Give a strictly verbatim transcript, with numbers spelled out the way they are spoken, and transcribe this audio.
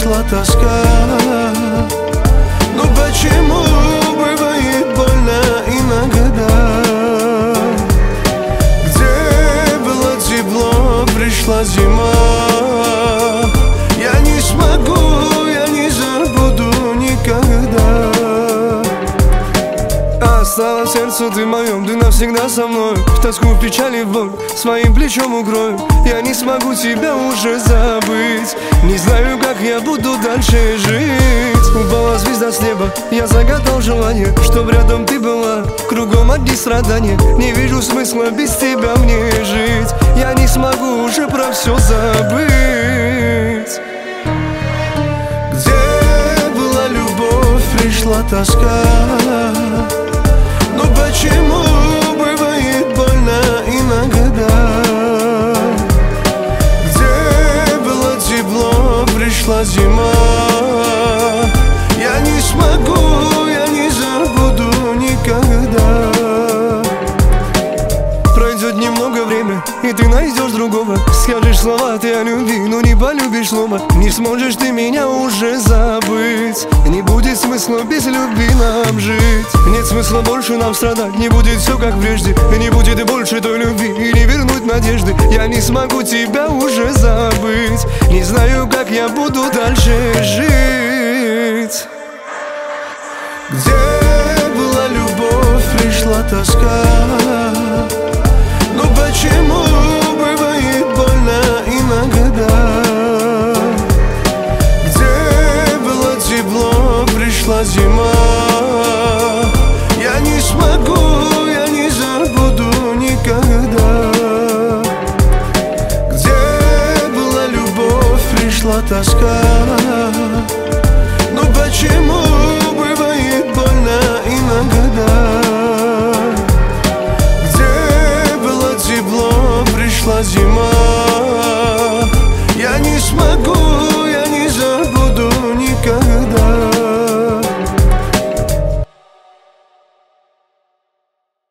пришла тоска. Ну почему бывает больно иногда? Где было тепло, пришла зима. Я не смогу, я не забуду никогда. Осталось сердце ты моем, ты навсегда со мной. В тоску, в печали, в боль своим плечом укрою. Я не смогу тебя уже забыть. Не знаю, как я буду дальше жить. Упала звезда с неба, я загадал желание, чтоб рядом ты была, кругом одни страдания. Не вижу смысла без тебя мне жить. Я не смогу уже про все забыть. Где была любовь, пришла тоска. Ну почему бывает больно иногда? Где было тепло, пришла зима. Я не смогу, я не забуду никогда. Пройдет немного время, и ты найдешь другого. Скажешь слова ты о любви, но не полюбишь снова. Не сможешь ты меня уже забыть. Не будет смысла без любви нам жить. Нет смысла больше нам страдать. Не будет все как прежде. Не будет больше той любви и не вернуть надежды. Я не смогу тебя уже забыть. Не знаю, как я буду дальше жить. Где была любовь, пришла тоска. Ну почему бывает больно иногда? Где было тепло, пришла зима. Я не смогу, я не забуду никогда. Где была любовь, пришла тоска.